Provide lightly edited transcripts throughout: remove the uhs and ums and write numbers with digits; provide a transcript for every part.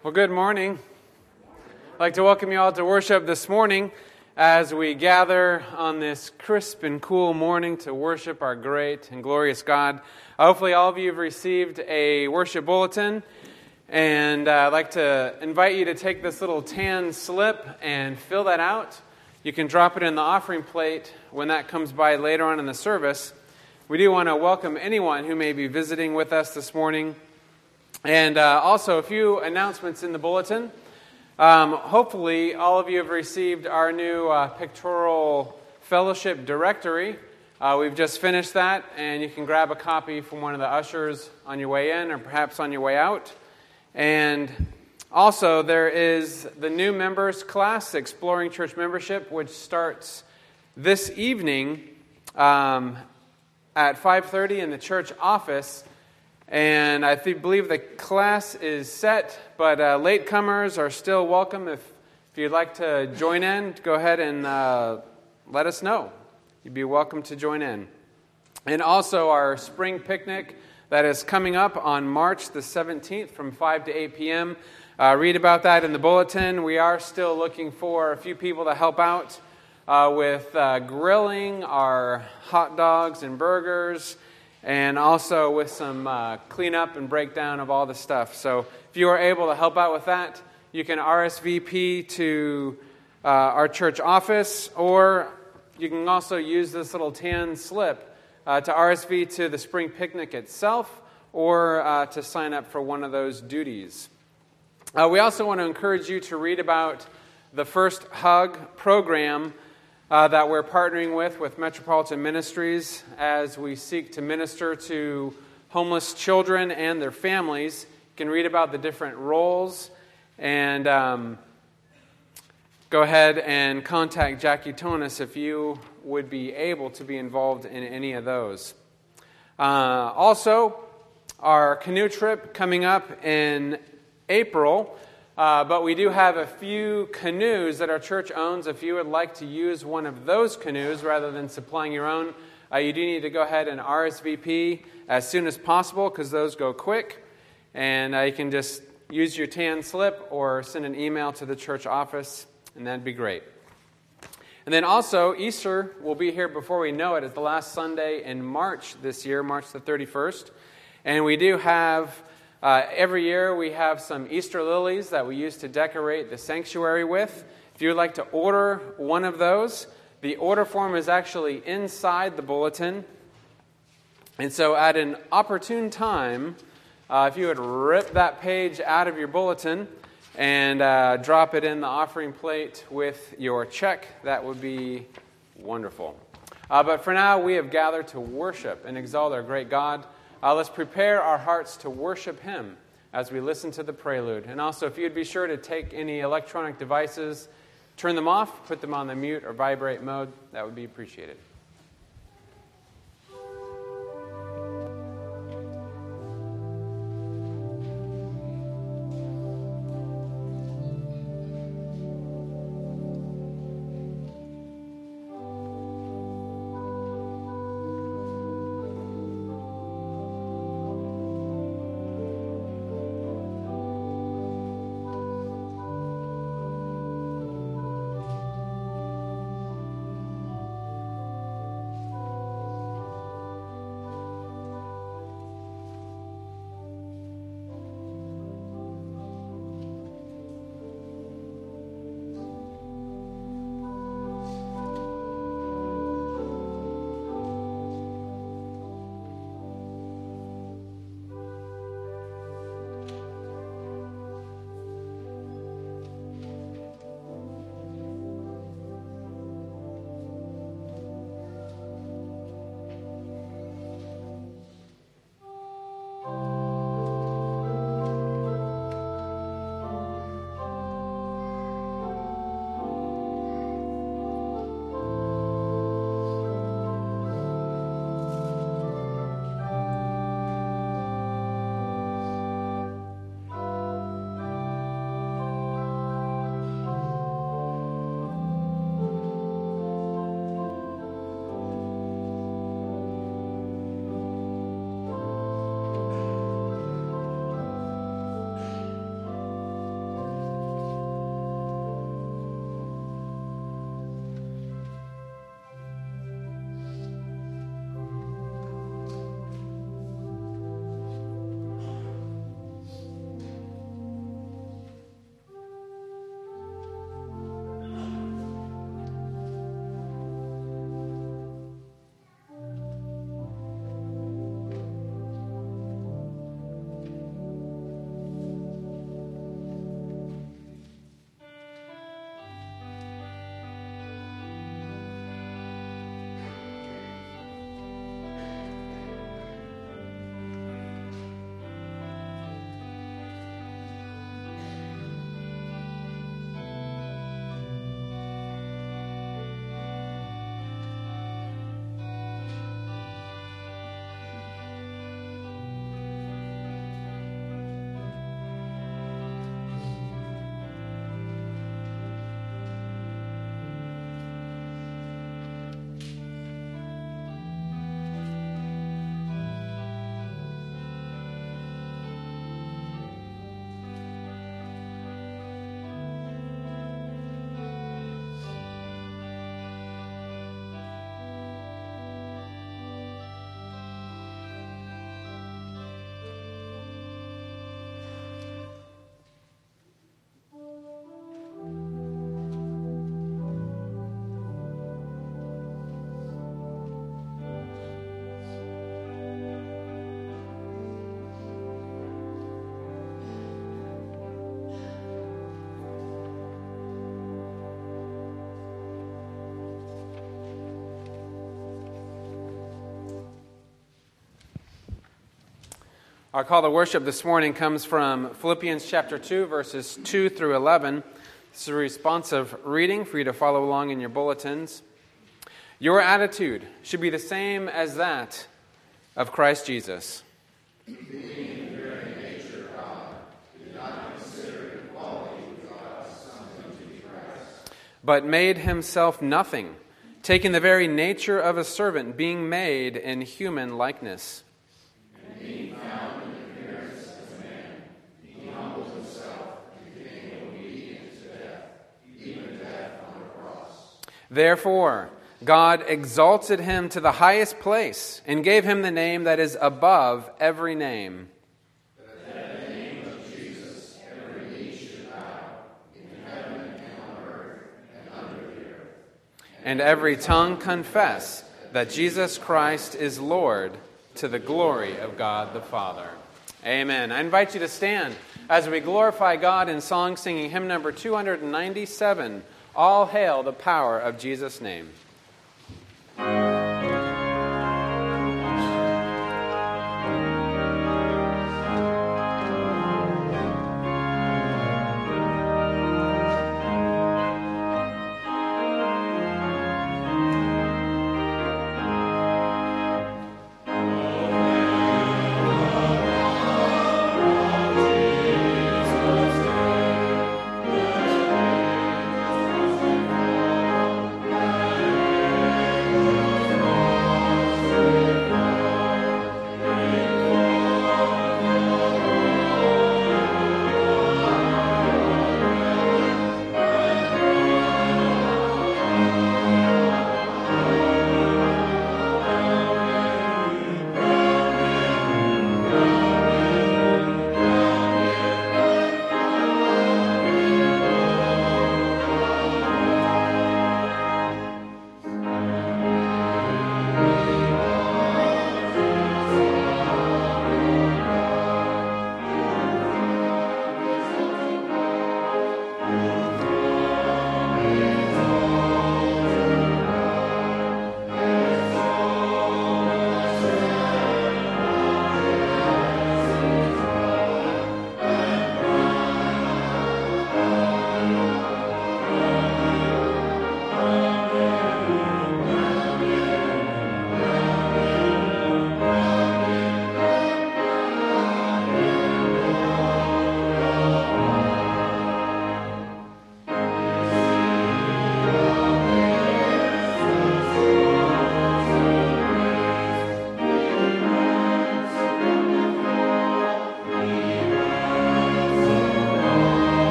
Well, good morning. I'd like to welcome you all to worship this morning as we gather on this crisp and cool morning to worship our great and glorious God. Hopefully all of you have received a worship bulletin, and I'd like to invite you to take this little tan slip and fill that out. You can drop it in the offering plate when that comes by later on in the service. We do want to welcome anyone who may be visiting with us this morning. And also a few announcements in the bulletin. Hopefully all of you have received our new pictorial fellowship directory. We've just finished that, and you can grab a copy from one of the ushers on your way in or perhaps on your way out. And also there is the new members class, Exploring Church Membership, which starts this evening at 5:30 in the church office. And I believe the class is set, but latecomers are still welcome. If you'd like to join in, go ahead and let us know. You'd be welcome to join in. And also our spring picnic that is coming up on March the 17th from 5 to 8 p.m. Read about that in the bulletin. We are still looking for a few people to help out with grilling our hot dogs and burgers, and also with some cleanup and breakdown of all the stuff. So if you are able to help out with that, you can RSVP to our church office, or you can also use this little tan slip to RSVP to the spring picnic itself, or to sign up for one of those duties. We also want to encourage you to read about the First Hug program that we're partnering with Metropolitan Ministries as we seek to minister to homeless children and their families. You can read about the different roles, and go ahead and contact Jackie Tonis if you would be able to be involved in any of those. Also, our canoe trip coming up in April. But we do have a few canoes that our church owns. If you would like to use one of those canoes rather than supplying your own, you do need to go ahead and RSVP as soon as possible, because those go quick. And you can just use your tan slip or send an email to the church office, and that'd be great. And then also, Easter will be here before we know it. It's the last Sunday in March this year, March the 31st. And we do have... every year we have some Easter lilies that we use to decorate the sanctuary with. If you would like to order one of those, the order form is actually inside the bulletin. And so at an opportune time, if you would rip that page out of your bulletin and drop it in the offering plate with your check, that would be wonderful. But for now, we have gathered to worship and exalt our great God. Let's prepare our hearts to worship Him as we listen to the prelude. And also, if you'd be sure to take any electronic devices, turn them off, put them on the mute or vibrate mode, that would be appreciated. Our call to worship this morning comes from Philippians chapter 2, verses 2 through 11. This is a responsive reading for you to follow along in your bulletins. Your attitude should be the same as that of Christ Jesus. Being in the very nature of God, did not consider equality with God something to be grasped, but made himself nothing, taking the very nature of a servant, being made in human likeness. And being found in appearance as a man, he humbled himself and became obedient to death, even death on the cross. Therefore, God exalted him to the highest place and gave him the name that is above every name. That at the name of Jesus every knee should bow, in heaven and on earth and under the earth. And every tongue confess that Jesus Christ is Lord, to the glory of God the Father. Amen. I invite you to stand as we glorify God in song singing hymn number 297, All Hail the Power of Jesus' Name.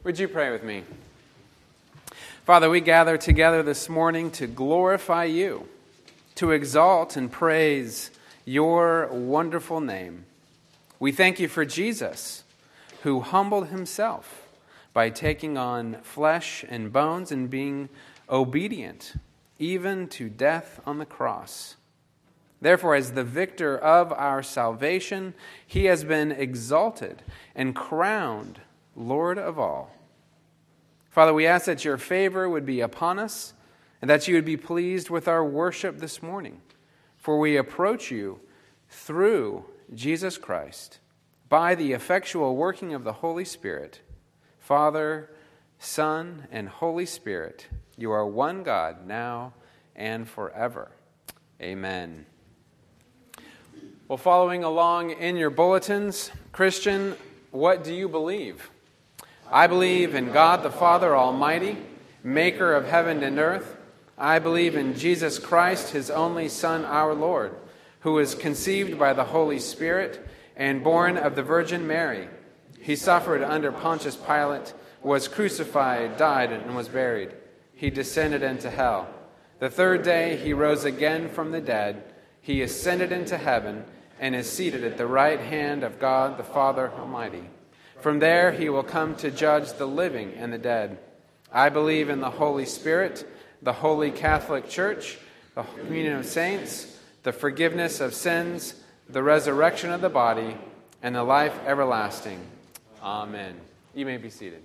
Would you pray with me? Father, we gather together this morning to glorify you, to exalt and praise your wonderful name. We thank you for Jesus, who humbled himself by taking on flesh and bones and being obedient, even to death on the cross. Therefore, as the victor of our salvation, he has been exalted and crowned Lord of all. Father, we ask that your favor would be upon us and that you would be pleased with our worship this morning. For we approach you through Jesus Christ by the effectual working of the Holy Spirit. Father, Son, and Holy Spirit, you are one God now and forever. Amen. Well, following along in your bulletins, Christian, what do you believe? I believe in God the Father Almighty, maker of heaven and earth. I believe in Jesus Christ, his only Son, our Lord, who was conceived by the Holy Spirit and born of the Virgin Mary. He suffered under Pontius Pilate, was crucified, died, and was buried. He descended into hell. The third day he rose again from the dead. He ascended into heaven and is seated at the right hand of God the Father Almighty. From there he will come to judge the living and the dead. I believe in the Holy Spirit, the Holy Catholic Church, the communion of saints, the forgiveness of sins, the resurrection of the body, and the life everlasting. Amen. You may be seated.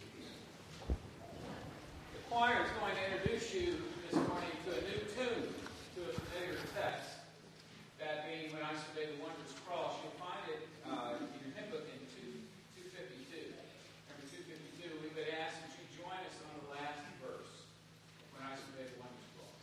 The choir is going to introduce you this morning to a new tune, to a familiar text. That being, When I Survey the Wondrous Cross. You'll find it in your hymn book in 252. Number 252, we would ask that you join us on the last verse, When I Survey the Wondrous Cross.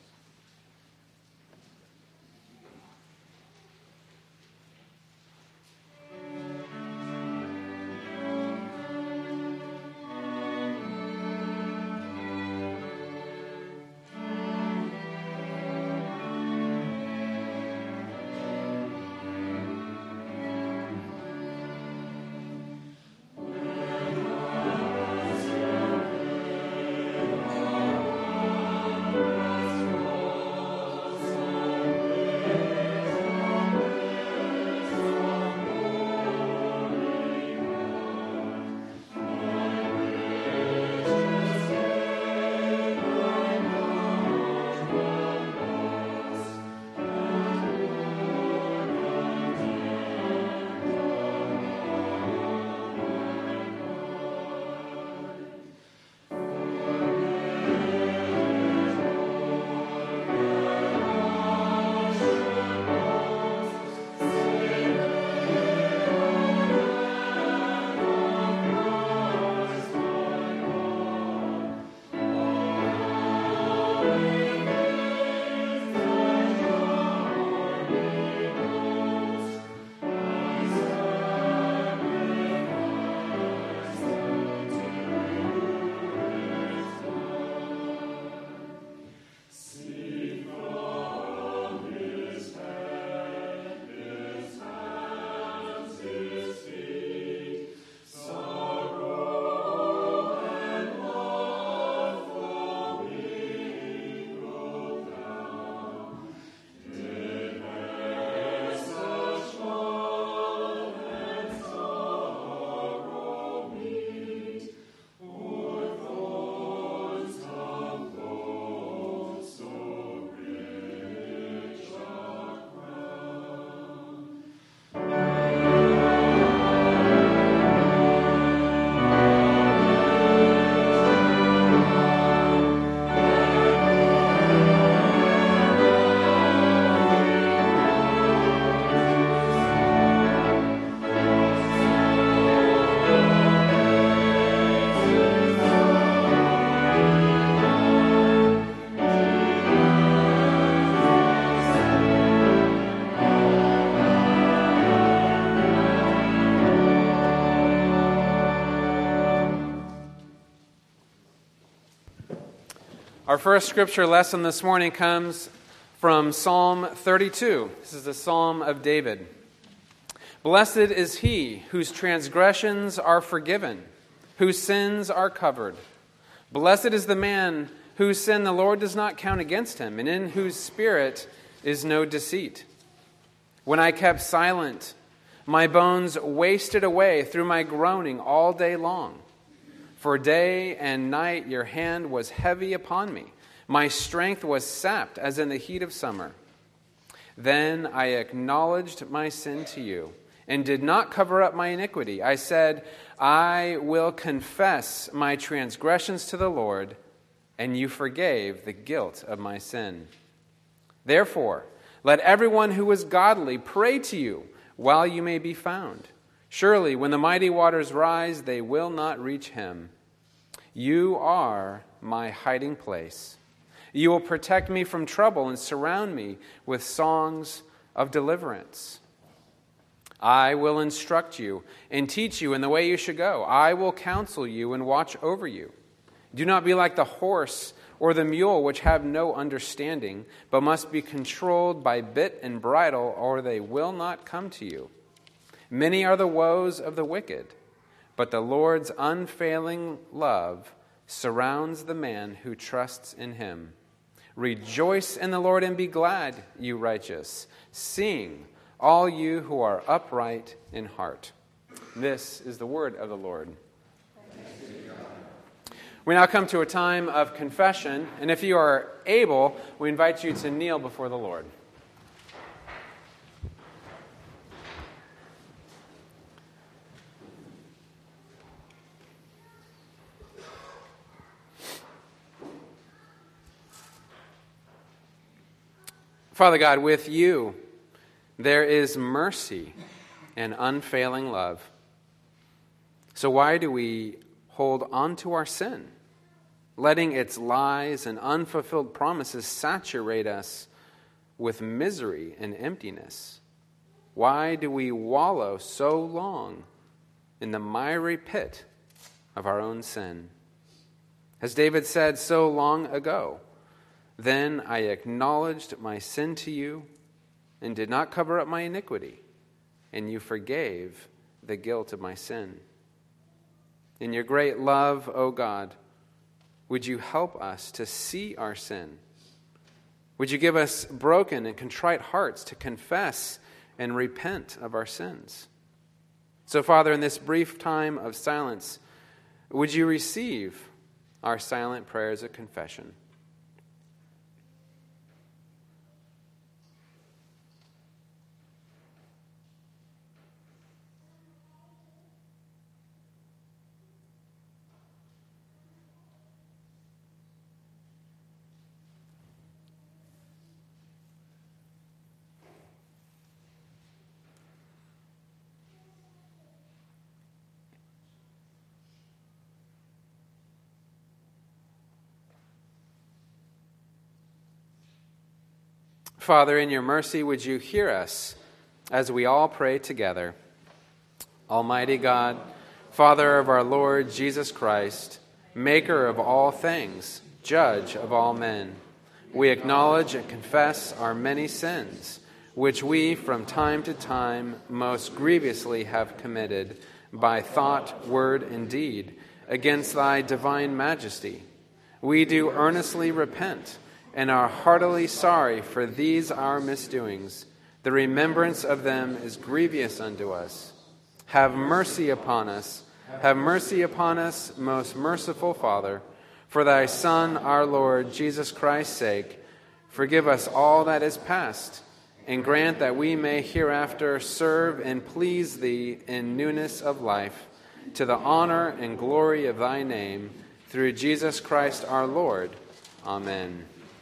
Our first scripture lesson this morning comes from Psalm 32. This is the Psalm of David. Blessed is he whose transgressions are forgiven, whose sins are covered. Blessed is the man whose sin the Lord does not count against him, and in whose spirit is no deceit. When I kept silent, my bones wasted away through my groaning all day long. For day and night your hand was heavy upon me. My strength was sapped as in the heat of summer. Then I acknowledged my sin to you, and did not cover up my iniquity. I said, I will confess my transgressions to the Lord, and you forgave the guilt of my sin. Therefore, let everyone who is godly pray to you while you may be found. Surely, when the mighty waters rise, they will not reach him. You are my hiding place. You will protect me from trouble and surround me with songs of deliverance. I will instruct you and teach you in the way you should go. I will counsel you and watch over you. Do not be like the horse or the mule, which have no understanding, but must be controlled by bit and bridle, or they will not come to you. Many are the woes of the wicked, but the Lord's unfailing love surrounds the man who trusts in him. Rejoice in the Lord and be glad, you righteous. Sing, all you who are upright in heart. This is the word of the Lord. We now come to a time of confession, and if you are able, we invite you to kneel before the Lord. Father God, with you there is mercy and unfailing love. So why do we hold on to our sin, letting its lies and unfulfilled promises saturate us with misery and emptiness? Why do we wallow so long in the miry pit of our own sin? As David said so long ago, then I acknowledged my sin to you and did not cover up my iniquity, and you forgave the guilt of my sin. In your great love, O God, would you help us to see our sin? Would you give us broken and contrite hearts to confess and repent of our sins? So, Father, in this brief time of silence, would you receive our silent prayers of confession? Father, in your mercy, would you hear us as we all pray together? Almighty God, Father of our Lord Jesus Christ, maker of all things, judge of all men, we acknowledge and confess our many sins, which we from time to time most grievously have committed by thought, word, and deed against thy divine majesty. We do earnestly repent and are heartily sorry for these our misdoings. The remembrance of them is grievous unto us. Have mercy upon us. Have mercy upon us, most merciful Father. For thy Son, our Lord, Jesus Christ's sake, forgive us all that is past, and grant that we may hereafter serve and please thee in newness of life, to the honor and glory of thy name, through Jesus Christ our Lord. Amen.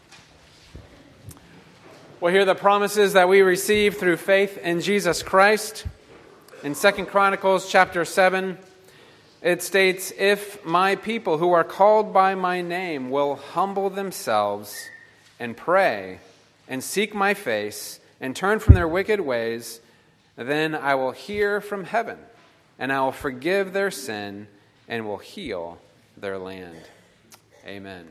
Well, here are the promises that we receive through faith in Jesus Christ. In 2 Chronicles chapter 7, it states, if my people who are called by my name will humble themselves and pray and seek my face and turn from their wicked ways, then I will hear from heaven and I will forgive their sin and will heal their land. Amen.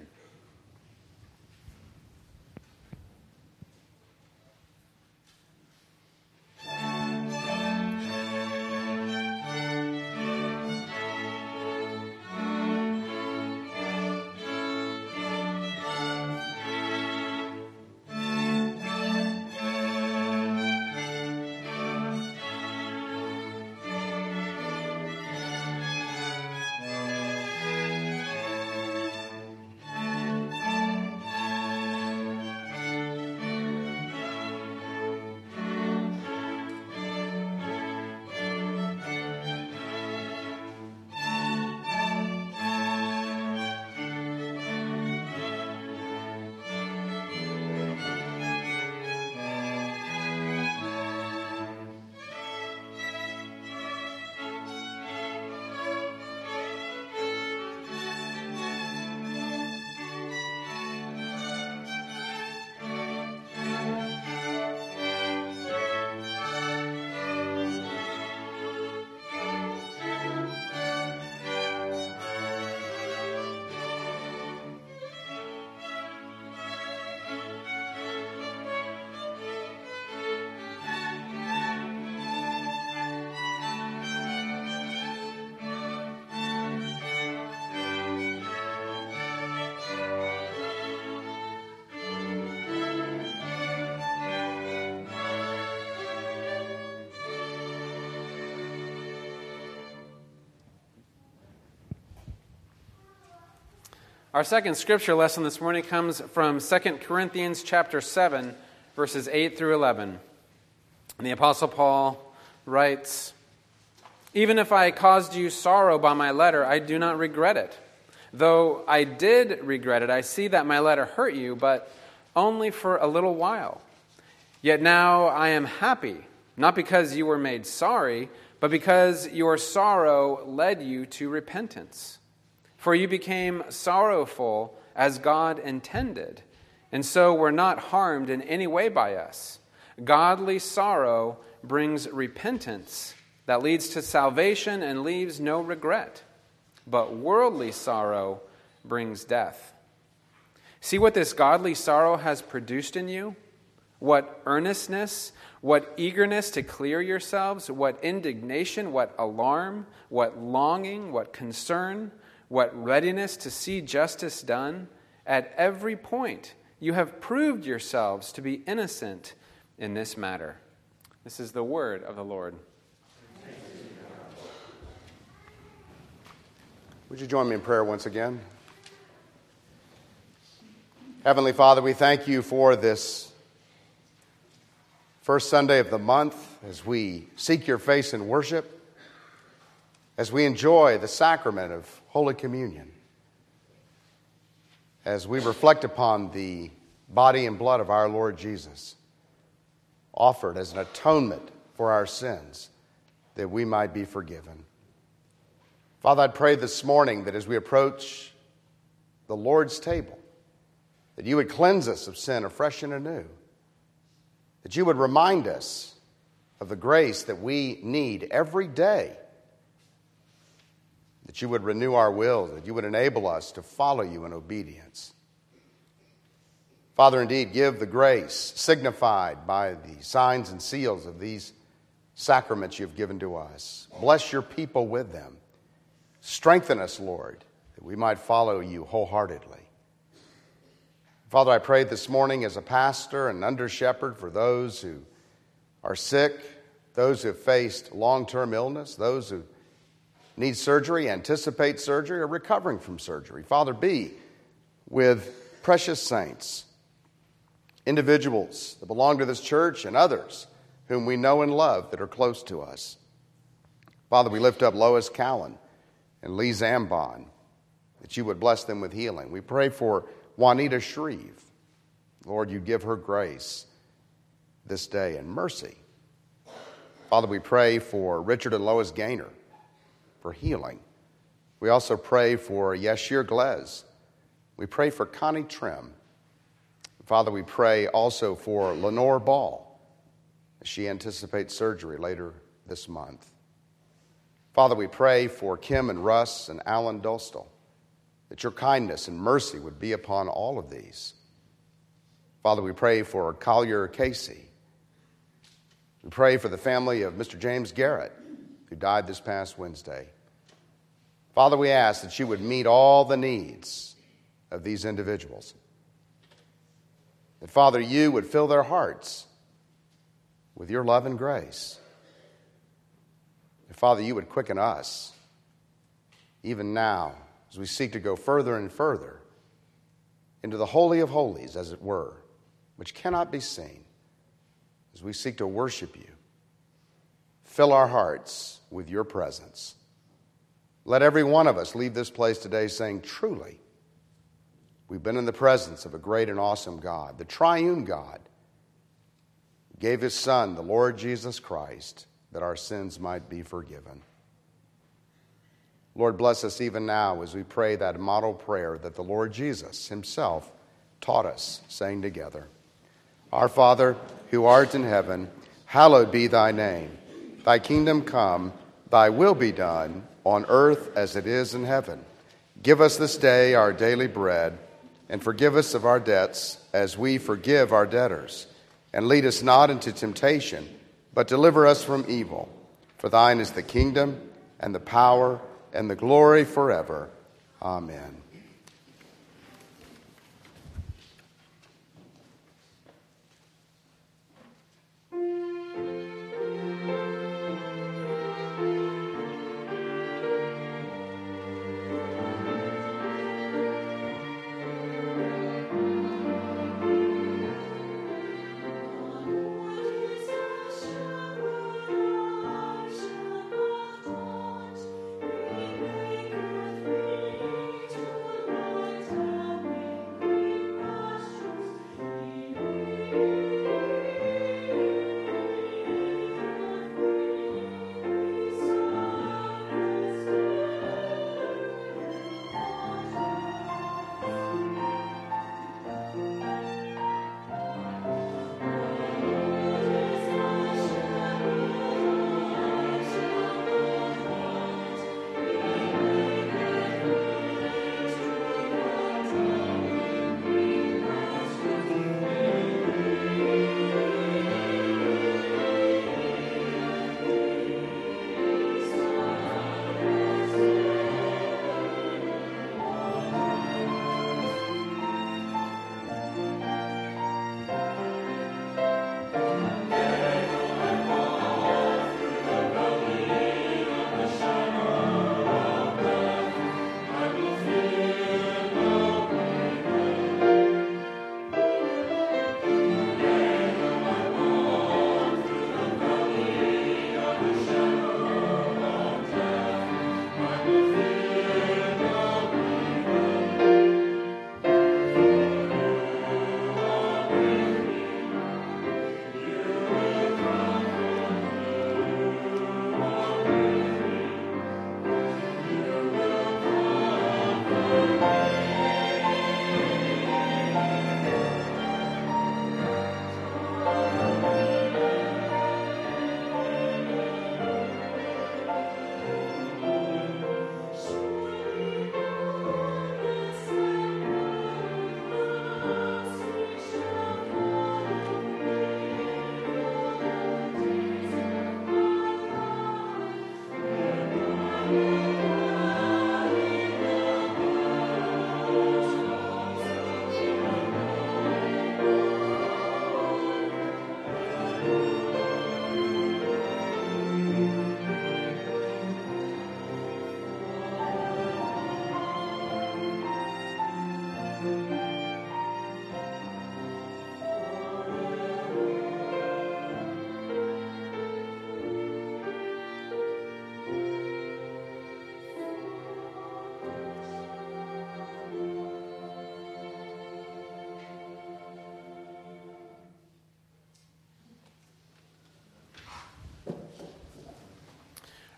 Our second scripture lesson this morning comes from 2 Corinthians chapter 7, verses 8 through 11. And the Apostle Paul writes, "Even if I caused you sorrow by my letter, I do not regret it. Though I did regret it, I see that my letter hurt you, but only for a little while. Yet now I am happy, not because you were made sorry, but because your sorrow led you to repentance. For you became sorrowful as God intended, and so were not harmed in any way by us. Godly sorrow brings repentance that leads to salvation and leaves no regret. But worldly sorrow brings death. See what this godly sorrow has produced in you? What earnestness, what eagerness to clear yourselves, what indignation, what alarm, what longing, what concern, what readiness to see justice done. At every point you have proved yourselves to be innocent in this matter." This is the word of the Lord. Would you join me in prayer once again? Heavenly Father, we thank you for this first Sunday of the month as we seek your face in worship, as we enjoy the sacrament of Holy Communion, as we reflect upon the body and blood of our Lord Jesus, offered as an atonement for our sins, that we might be forgiven. Father, I'd pray this morning that as we approach the Lord's table, that you would cleanse us of sin afresh and anew, that you would remind us of the grace that we need every day, that you would renew our will, that you would enable us to follow you in obedience. Father, indeed, give the grace signified by the signs and seals of these sacraments you've given to us. Bless your people with them. Strengthen us, Lord, that we might follow you wholeheartedly. Father, I pray this morning as a pastor and under shepherd for those who are sick, those who have faced long-term illness, those who need surgery, anticipate surgery, or recovering from surgery. Father, be with precious saints, individuals that belong to this church and others whom we know and love that are close to us. Father, we lift up Lois Callan and Lee Zambon, that you would bless them with healing. We pray for Juanita Shreve. Lord, you give her grace this day and mercy. Father, we pray for Richard and Lois Gaynor for healing. We also pray for Yashir Glez. We pray for Connie Trim. Father, we pray also for Lenore Ball as she anticipates surgery later this month. Father, we pray for Kim and Russ and Alan Dostal, that your kindness and mercy would be upon all of these. Father, we pray for Collier Casey. We pray for the family of Mr. James Garrett, who died this past Wednesday. Father, we ask that you would meet all the needs of these individuals. That, Father, you would fill their hearts with your love and grace. That, Father, you would quicken us, even now, as we seek to go further and further into the Holy of Holies, as it were, which cannot be seen, as we seek to worship you. Fill our hearts with your presence. Let every one of us leave this place today saying, truly, we've been in the presence of a great and awesome God, the triune God, who gave his Son, the Lord Jesus Christ, that our sins might be forgiven. Lord, bless us even now as we pray that model prayer that the Lord Jesus himself taught us, saying together, Our Father, who art in heaven, hallowed be thy name. Thy kingdom come, thy will be done, on earth as it is in heaven. Give us this day our daily bread, and forgive us of our debts as we forgive our debtors. And lead us not into temptation, but deliver us from evil. For thine is the kingdom, and the power, and the glory forever. Amen.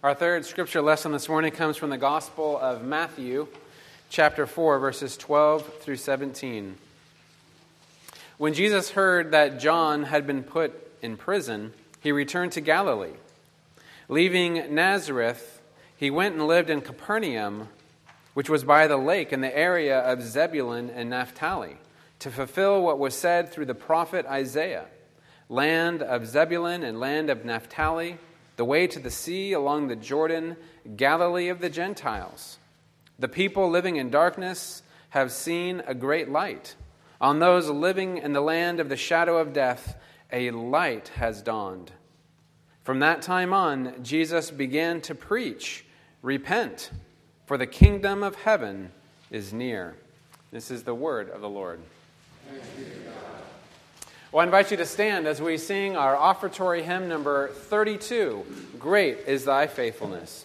Our third scripture lesson this morning comes from the Gospel of Matthew, chapter 4, verses 12 through 17. When Jesus heard that John had been put in prison, he returned to Galilee. Leaving Nazareth, he went and lived in Capernaum, which was by the lake in the area of Zebulun and Naphtali, to fulfill what was said through the prophet Isaiah, "Land of Zebulun and land of Naphtali, the way to the sea along the Jordan, Galilee of the Gentiles. The people living in darkness have seen a great light. On those living in the land of the shadow of death, a light has dawned." From that time on, Jesus began to preach, "Repent, for the kingdom of heaven is near." This is the word of the Lord. Well, I invite you to stand as we sing our offertory hymn number 32, "Great is Thy Faithfulness."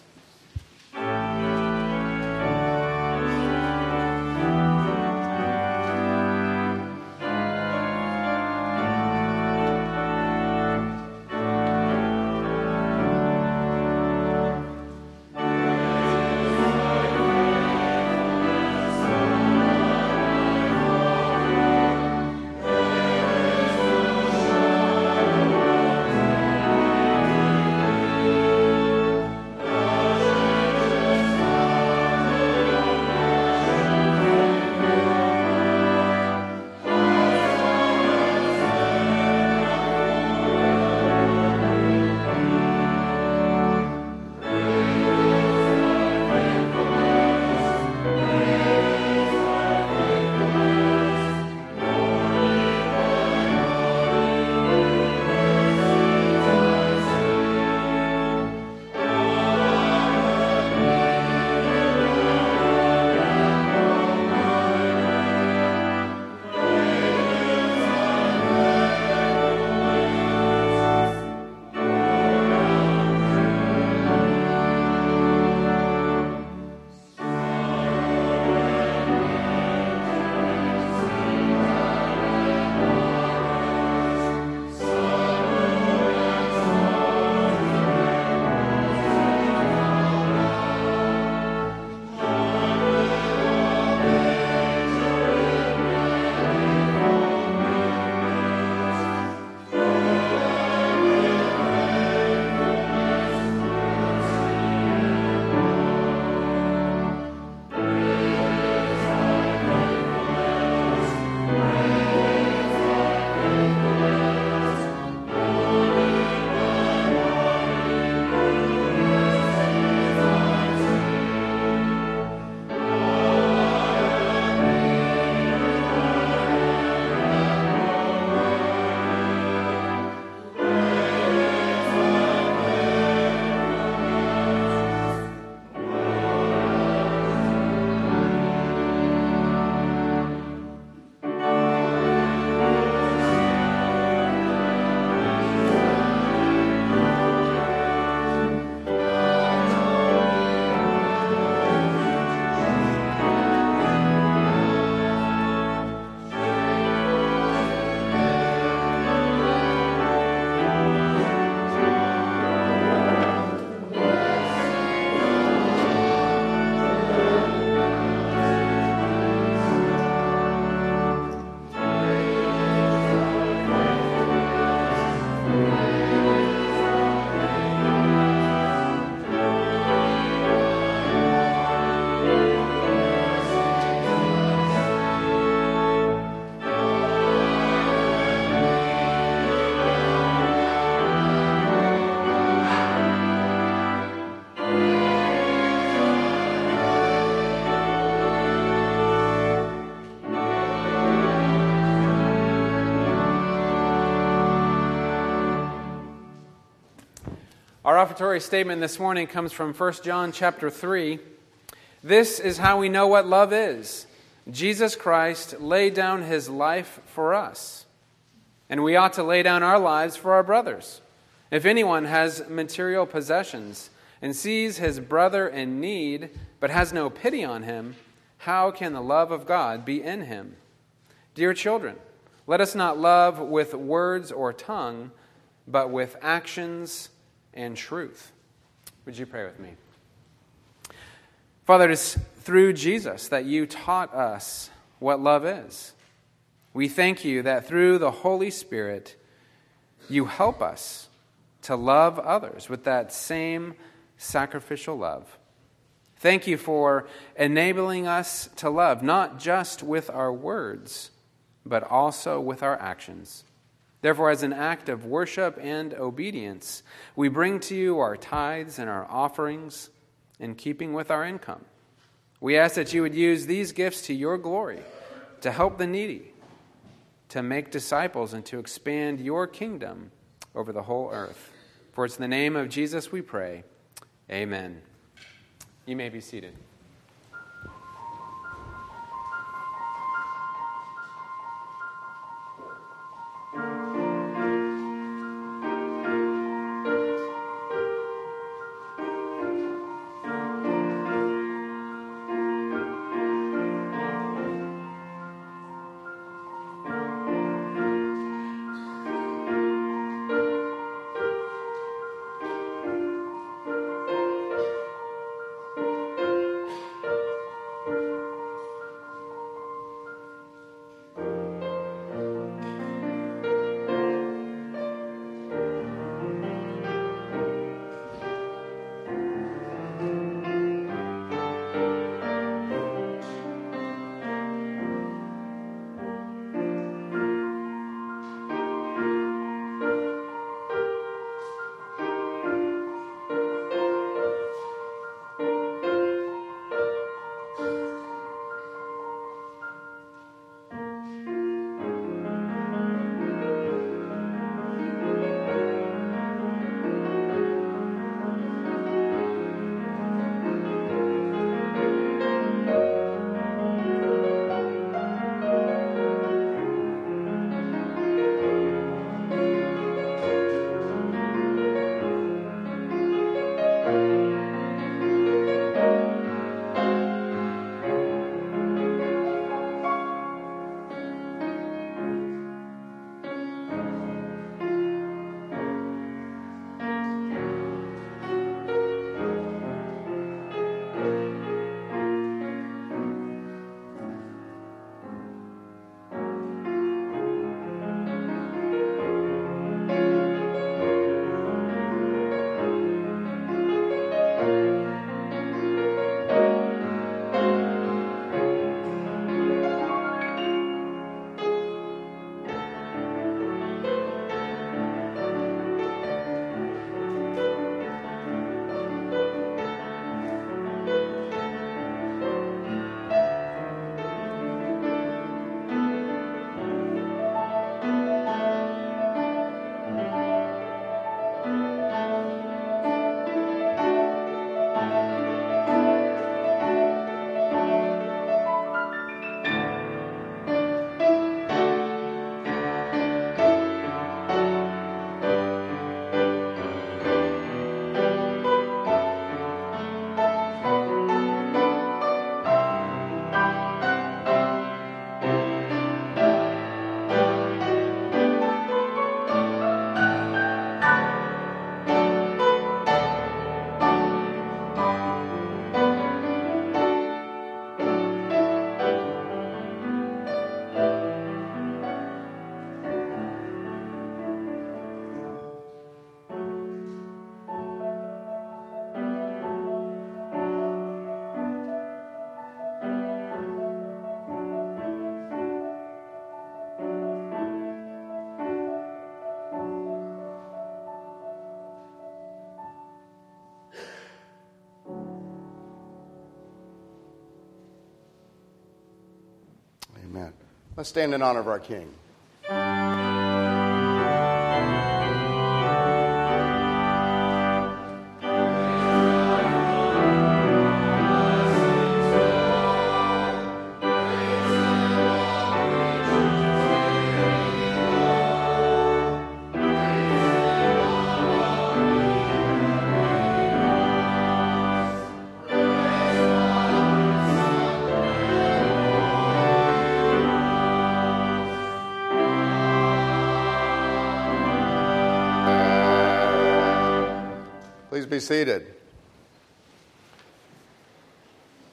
Our offertory statement this morning comes from 1 John chapter 3. "This is how we know what love is. Jesus Christ laid down his life for us, and we ought to lay down our lives for our brothers. If anyone has material possessions and sees his brother in need but has no pity on him, how can the love of God be in him? Dear children, let us not love with words or tongue, but with actions and truth." Would you pray with me? Father, it is through Jesus that you taught us what love is. We thank you that through the Holy Spirit, you help us to love others with that same sacrificial love. Thank you for enabling us to love, not just with our words, but also with our actions. Therefore, as an act of worship and obedience, we bring to you our tithes and our offerings in keeping with our income. We ask that you would use these gifts to your glory, to help the needy, to make disciples, and to expand your kingdom over the whole earth. For it's in the name of Jesus we pray. Amen. You may be seated. Amen. Let's stand in honor of our King. Please be seated.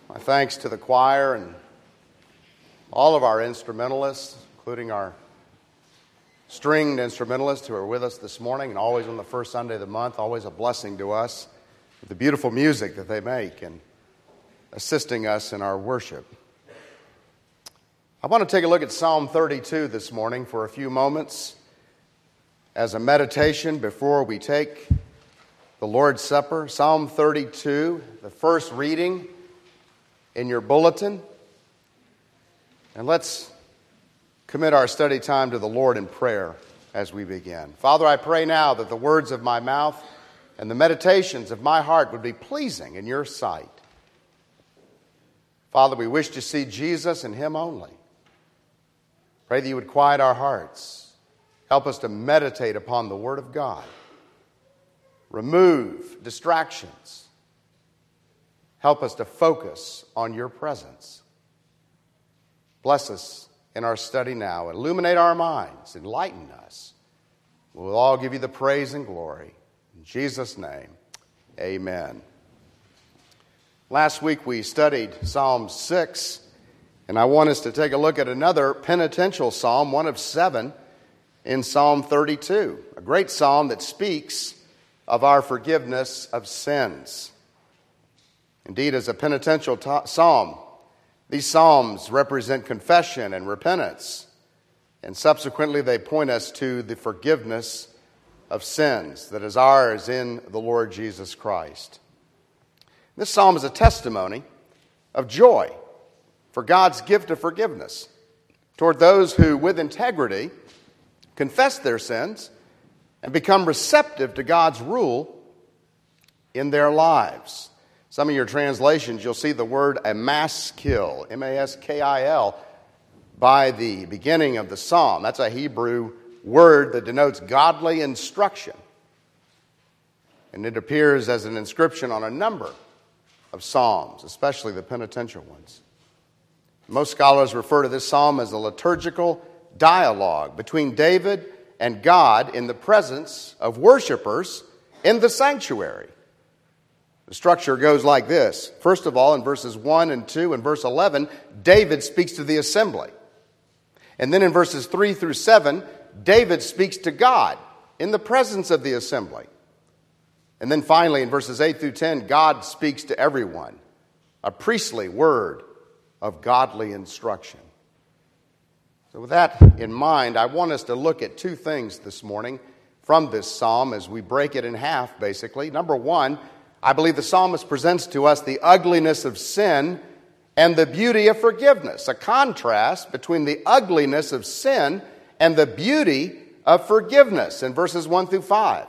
My thanks to the choir and all of our instrumentalists, including our stringed instrumentalists who are with us this morning and always on the first Sunday of the month, always a blessing to us with the beautiful music that they make and assisting us in our worship. I want to take a look at Psalm 32 this morning for a few moments as a meditation before we take the Lord's Supper. Psalm 32, the first reading in your bulletin. And let's commit our study time to the Lord in prayer as we begin. Father, I pray now that the words of my mouth and the meditations of my heart would be pleasing in your sight. Father, we wish to see Jesus and him only. Pray that you would quiet our hearts. Help us to meditate upon the Word of God. Remove distractions. Help us to focus on your presence. Bless us in our study now. Illuminate our minds. Enlighten us. We'll all give you the praise and glory. In Jesus' name, amen. Last week we studied Psalm 6, and I want us to take a look at another penitential psalm, one of 7, in Psalm 32, a great psalm that speaks of our forgiveness of sins. Indeed, as a penitential psalm, these psalms represent confession and repentance, and subsequently they point us to the forgiveness of sins that is ours in the Lord Jesus Christ. This psalm is a testimony of joy for God's gift of forgiveness toward those who, with integrity, confess their sins and become receptive to God's rule in their lives. Some of your translations, you'll see the word amaskil, M-A-S-K-I-L, by the beginning of the psalm. That's a Hebrew word that denotes godly instruction. And it appears as an inscription on a number of psalms, especially the penitential ones. Most scholars refer to this psalm as a liturgical dialogue between David and God in the presence of worshipers in the sanctuary. The structure goes like this. First of all, in verses 1 and 2 and verse 11, David speaks to the assembly. And then in verses 3 through 7, David speaks to God in the presence of the assembly. And then finally, in verses 8 through 10, God speaks to everyone, a priestly word of godly instruction. So with that in mind, I want us to look at two things this morning from this psalm as we break it in half, basically. Number one, I believe the psalmist presents to us the ugliness of sin and the beauty of forgiveness, a contrast between the ugliness of sin and the beauty of forgiveness in verses 1 through 5.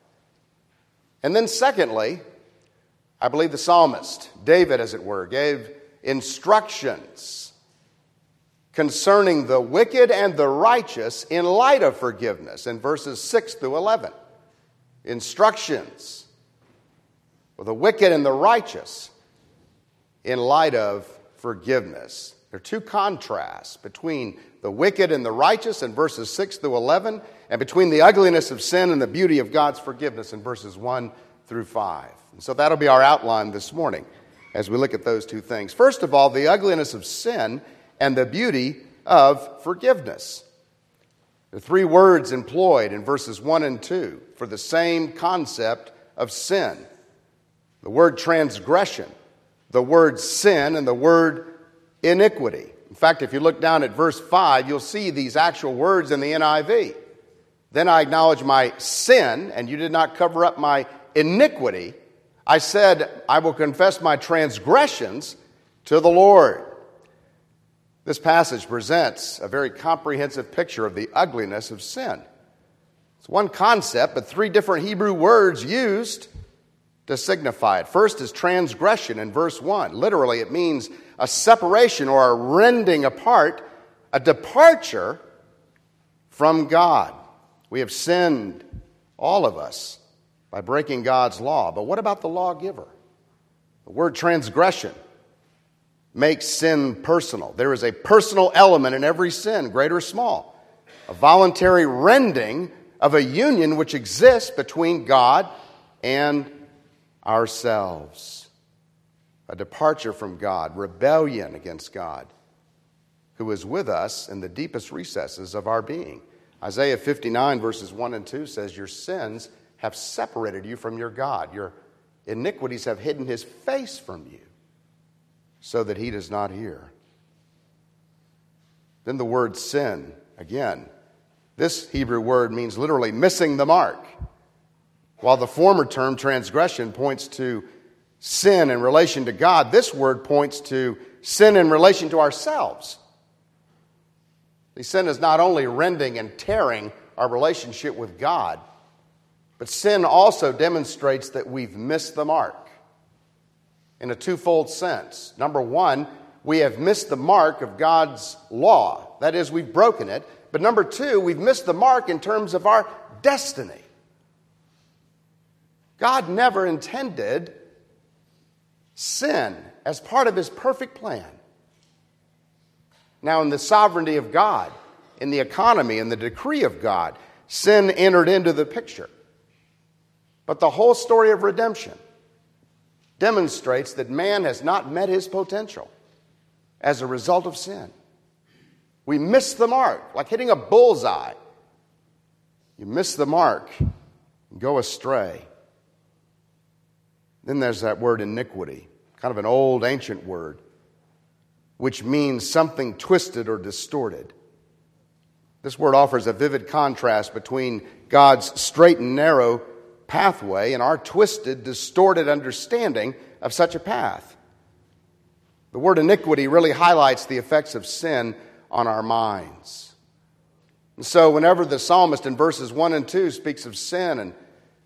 And then secondly, I believe the psalmist, David as it were, gave instructions concerning the wicked and the righteous in light of forgiveness in verses 6 through 11. Instructions for the wicked and the righteous in light of forgiveness. There are two contrasts between the wicked and the righteous in verses 6 through 11, and between the ugliness of sin and the beauty of God's forgiveness in verses 1 through 5. And so that'll be our outline this morning as we look at those two things. First of all, the ugliness of sin and the beauty of forgiveness. There are three words employed in verses 1 and 2 for the same concept of sin. The word transgression, the word sin, and the word iniquity. In fact, if you look down at verse 5, you'll see these actual words in the NIV. Then I acknowledge my sin, and you did not cover up my iniquity. I said, I will confess my transgressions to the Lord. This passage presents a very comprehensive picture of the ugliness of sin. It's one concept, but three different Hebrew words used to signify it. First is transgression in verse 1. Literally, it means a separation or a rending apart, a departure from God. We have sinned, all of us, by breaking God's law. But what about the lawgiver? The word transgression makes sin personal. There is a personal element in every sin, great or small. A voluntary rending of a union which exists between God and ourselves. a departure from God, rebellion against God, who is with us in the deepest recesses of our being. Isaiah 59 verses 1 and 2 says, your sins have separated you from your God. Your iniquities have hidden his face from you so that he does not hear. Then the word sin, again, this Hebrew word means literally missing the mark. While the former term, transgression, points to sin in relation to God, this word points to sin in relation to ourselves. The sin is not only rending and tearing our relationship with God, but sin also demonstrates that we've missed the mark in a twofold sense. Number one, we have missed the mark of God's law. That is, we've broken it. But number two, we've missed the mark in terms of our destiny. God never intended sin as part of his perfect plan. Now, in the sovereignty of God, in the economy, in the decree of God, sin entered into the picture. But the whole story of redemption demonstrates that man has not met his potential as a result of sin. We miss the mark, like hitting a bullseye. You miss the mark and go astray. Then there's that word iniquity, kind of an old ancient word, which means something twisted or distorted. This word offers a vivid contrast between God's straight and narrow pathway and our twisted, distorted understanding of such a path. The word iniquity really highlights the effects of sin on our minds. And so whenever the psalmist in verses 1 and 2 speaks of sin and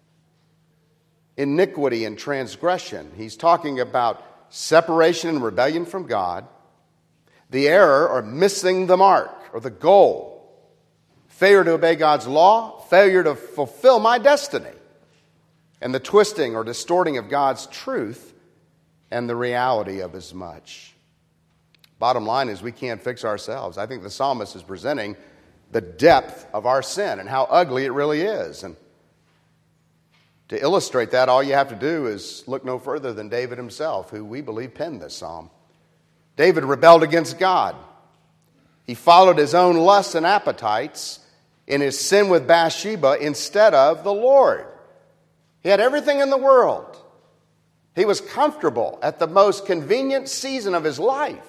iniquity and transgression, he's talking about separation and rebellion from God, the error or missing the mark or the goal, failure to obey God's law, failure to fulfill my destiny, and the twisting or distorting of God's truth and the reality of as much. Bottom line is we can't fix ourselves. I think the psalmist is presenting the depth of our sin and how ugly it really is. And to illustrate that, all you have to do is look no further than David himself, who we believe penned this psalm. David rebelled against God. He followed his own lusts and appetites in his sin with Bathsheba instead of the Lord. He had everything in the world. He was comfortable at the most convenient season of his life.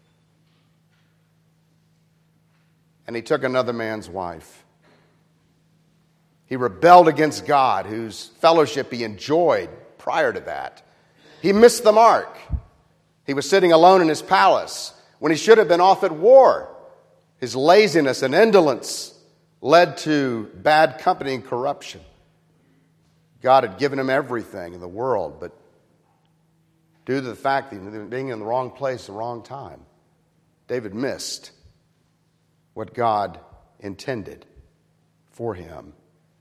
And he took another man's wife. He rebelled against God, whose fellowship he enjoyed prior to that. He missed the mark. He was sitting alone in his palace when he should have been off at war. His laziness and indolence led to bad company and corruption. God had given him everything in the world, but due to the fact that he was being in the wrong place at the wrong time, David missed what God intended for him.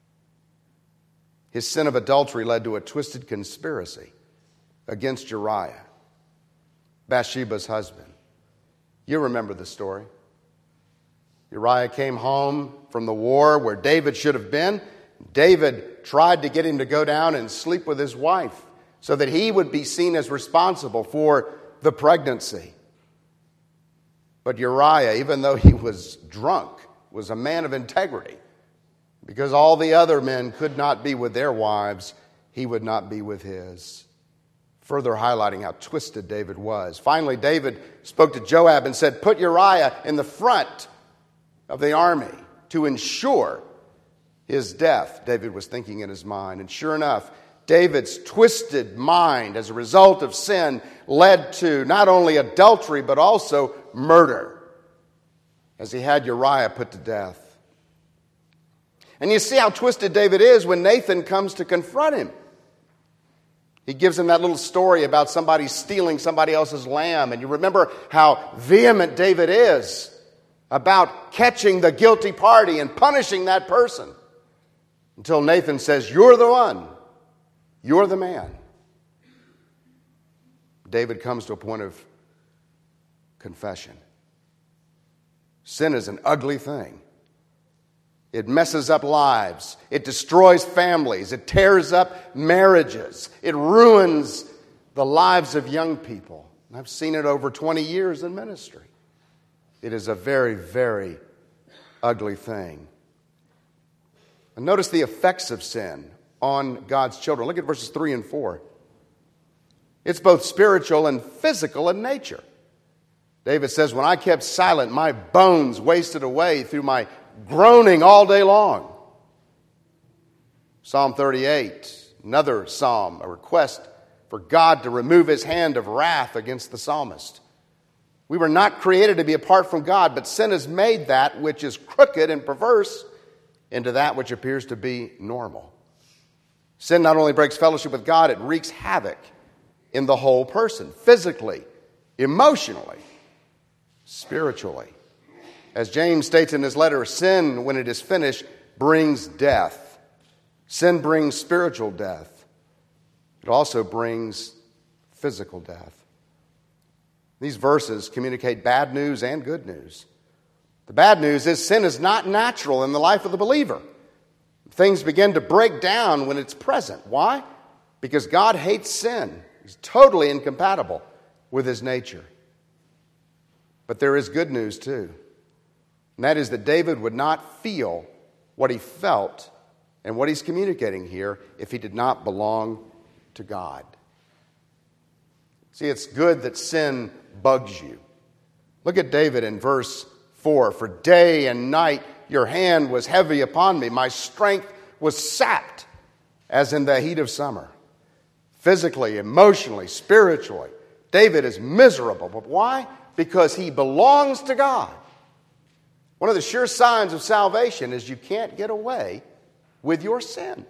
His sin of adultery led to a twisted conspiracy against Uriah, Bathsheba's husband. You remember the story. Uriah came home from the war where David should have been. David tried to get him to go down and sleep with his wife so that he would be seen as responsible for the pregnancy. But Uriah, even though he was drunk, was a man of integrity. Because all the other men could not be with their wives, he would not be with his. Further highlighting how twisted David was. Finally, David spoke to Joab and said, "Put Uriah in the front of the army to ensure his death," David was thinking in his mind. And sure enough, David's twisted mind as a result of sin led to not only adultery but also murder as he had Uriah put to death. And you see how twisted David is when Nathan comes to confront him. He gives him that little story about somebody stealing somebody else's lamb. And you remember how vehement David is about catching the guilty party and punishing that person. Until Nathan says, "You're the one. You're the man." David comes to a point of confession. Sin is an ugly thing. It messes up lives. It destroys families. It tears up marriages. It ruins the the lives of young people. And I've seen it over 20 years in ministry. It is a very, very ugly thing. And notice the effects of sin on God's children. Look at verses 3 and 4. It's both spiritual and physical in nature. David says, when I kept silent, my bones wasted away through my groaning all day long. Psalm 38, another psalm, a request for God to remove his hand of wrath against the psalmist. We were not created to be apart from God, but sin has made that which is crooked and perverse into that which appears to be normal. Sin not only breaks fellowship with God, it wreaks havoc in the whole person, physically, emotionally, spiritually. As James states in his letter, sin, when it is finished, brings death. Sin brings spiritual death. It also brings physical death. These verses communicate bad news and good news. The bad news is sin is not natural in the life of the believer. Things begin to break down when it's present. Why? Because God hates sin. He's totally incompatible with his nature. But there is good news too. And that is that David would not feel what he felt and what he's communicating here if he did not belong to God. See, it's good that sin bugs you. Look at David in verse 4. For day and night your hand was heavy upon me. My strength was sapped as in the heat of summer. Physically, emotionally, spiritually, David is miserable. But why? Because he belongs to God. One of the sure signs of salvation is you can't get away with your sin.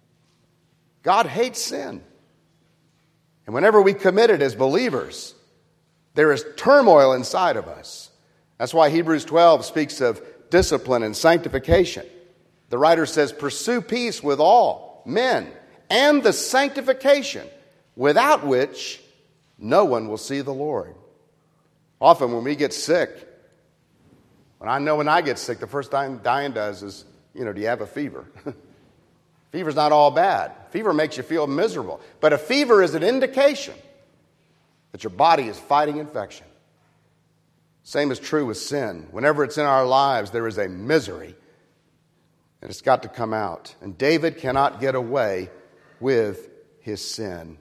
God hates sin. And whenever we commit it as believers, there is turmoil inside of us. That's why Hebrews 12 speaks of discipline and sanctification. The writer says, pursue peace with all men and the sanctification, without which no one will see the Lord. Often when we get sick, when I get sick, the first thing Diane does is, do you have a fever? Fever's not all bad. Fever makes you feel miserable. But a fever is an indication that your body is fighting infection. Same is true with sin. Whenever it's in our lives, there is a misery, and it's got to come out. And David cannot get away with his sin.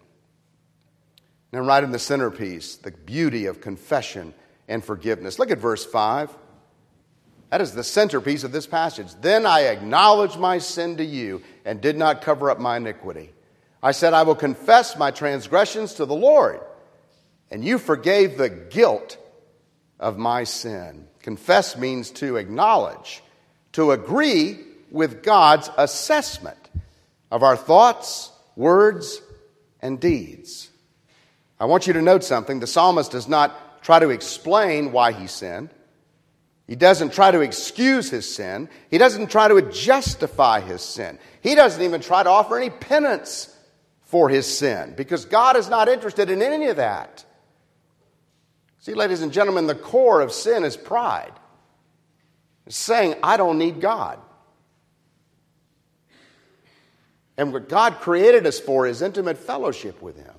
And then right in the centerpiece, the beauty of confession and forgiveness. Look at verse 5. That is the centerpiece of this passage. Then I acknowledged my sin to you and did not cover up my iniquity. I said, I will confess my transgressions to the Lord, and you forgave the guilt of my sin. Confess means to acknowledge, to agree with God's assessment of our thoughts, words, and deeds. I want you to note something. The psalmist does not try to explain why he sinned. He doesn't try to excuse his sin. He doesn't try to justify his sin. He doesn't even try to offer any penance for his sin, because God is not interested in any of that. See, ladies and gentlemen, the core of sin is pride. It's saying, I don't need God. And what God created us for is intimate fellowship with him.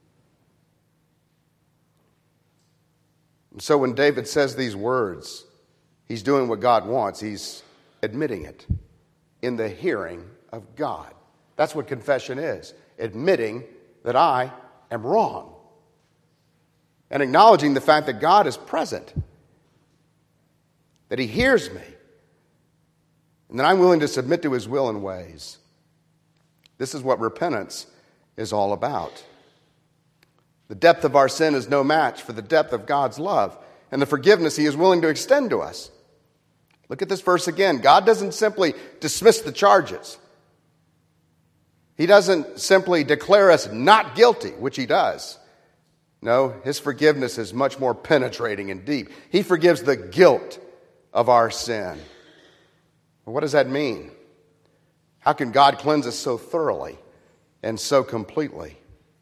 And so when David says these words, he's doing what God wants. He's admitting it in the hearing of God. That's what confession is. Admitting that I am wrong. And acknowledging the fact that God is present. That he hears me. And that I'm willing to submit to his will and ways. This is what repentance is all about. The depth of our sin is no match for the depth of God's love and the forgiveness he is willing to extend to us. Look at this verse again. God doesn't simply dismiss the charges. He doesn't simply declare us not guilty, which he does. No, his forgiveness is much more penetrating and deep. He forgives the guilt of our sin. Well, what does that mean? How can God cleanse us so thoroughly and so completely?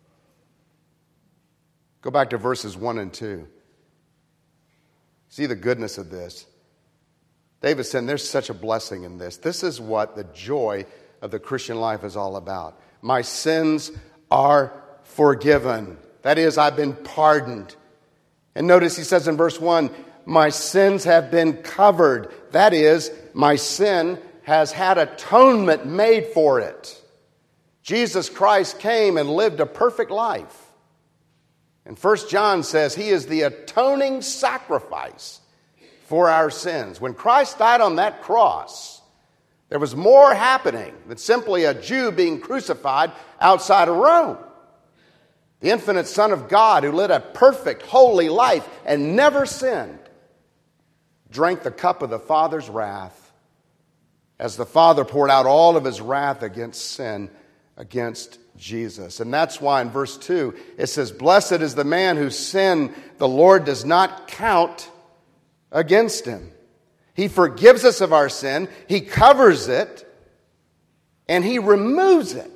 Go back to verses 1 and 2. See the goodness of this. David said, there's such a blessing in this. This is what the joy of the Christian life is all about. My sins are forgiven. That is, I've been pardoned. And notice he says in verse 1, my sins have been covered. That is, my sin has had atonement made for it. Jesus Christ came and lived a perfect life. And 1 John says he is the atoning sacrifice for our sins. When Christ died on that cross, there was more happening than simply a Jew being crucified outside of Rome. The infinite Son of God, who led a perfect, holy life and never sinned, drank the cup of the Father's wrath as the Father poured out all of his wrath against sin, against Jesus. And that's why in verse 2 it says, blessed is the man whose sin the Lord does not count against him. He forgives us of our sin, he covers it, and he removes it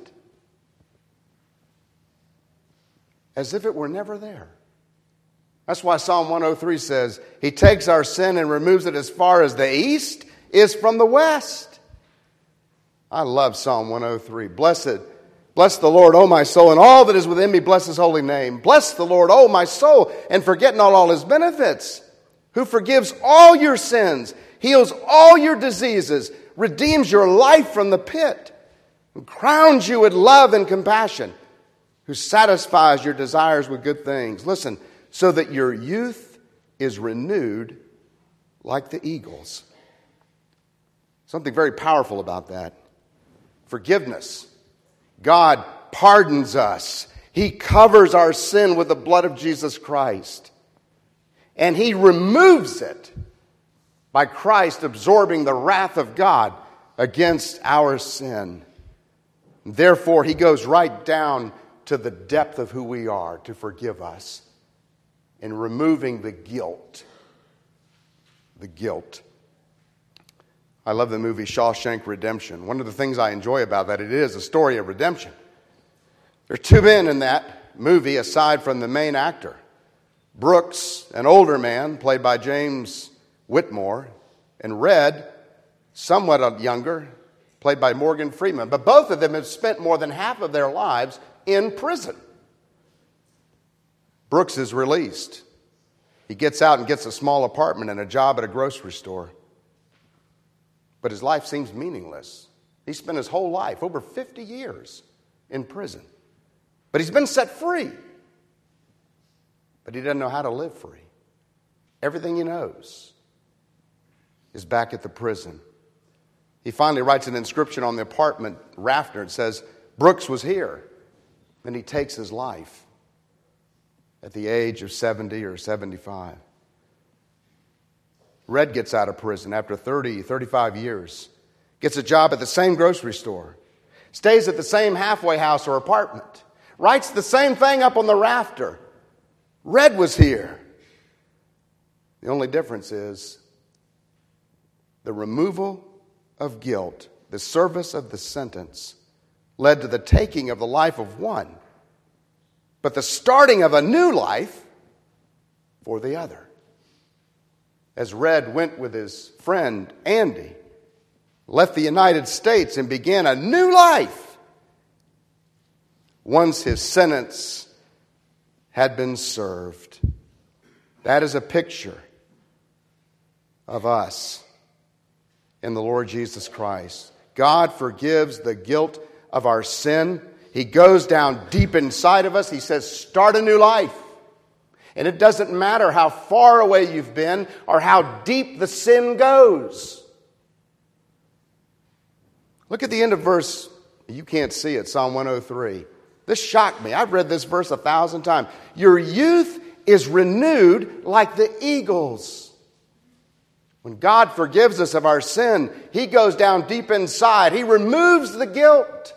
as if it were never there. That's why Psalm 103 says, he takes our sin and removes it as far as the east is from the west. I love Psalm 103. Bless the Lord, O my soul, and all that is within me, bless his holy name. Bless the Lord, O my soul, and forget not all his benefits, who forgives all your sins, heals all your diseases, redeems your life from the pit, who crowns you with love and compassion, who satisfies your desires with good things. Listen, so that your youth is renewed like the eagles. Something very powerful about that. Forgiveness. God pardons us. He covers our sin with the blood of Jesus Christ. And he removes it by Christ absorbing the wrath of God against our sin. Therefore, he goes right down to the depth of who we are to forgive us in removing the guilt. The guilt. I love the movie Shawshank Redemption. One of the things I enjoy about that, it is a story of redemption. There are two men in that movie aside from the main actor. Brooks, an older man, played by James Whitmore, and Red, somewhat younger, played by Morgan Freeman. But both of them have spent more than half of their lives in prison. Brooks is released. He gets out and gets a small apartment and a job at a grocery store. But his life seems meaningless. He spent his whole life, over 50 years, in prison. But he's been set free. But he doesn't know how to live free. Everything he knows is back at the prison. He finally writes an inscription on the apartment rafter. It says, Brooks was here. And he takes his life at the age of 70 or 75. Red gets out of prison after 30, 35 years. Gets a job at the same grocery store. Stays at the same halfway house or apartment. Writes the same thing up on the rafter. Red was here. The only difference is the removal of guilt, the service of the sentence, led to the taking of the life of one, but the starting of a new life for the other. As Red went with his friend Andy, left the United States and began a new life once his sentence had been served. That is a picture of us in the Lord Jesus Christ. God forgives the guilt of our sin. He goes down deep inside of us. He says, start a new life. And it doesn't matter how far away you've been or how deep the sin goes. Look at the end of verse, you can't see it, Psalm 103. This shocked me. I've read this verse 1,000 times. Your youth is renewed like the eagles. When God forgives us of our sin, he goes down deep inside. He removes the guilt.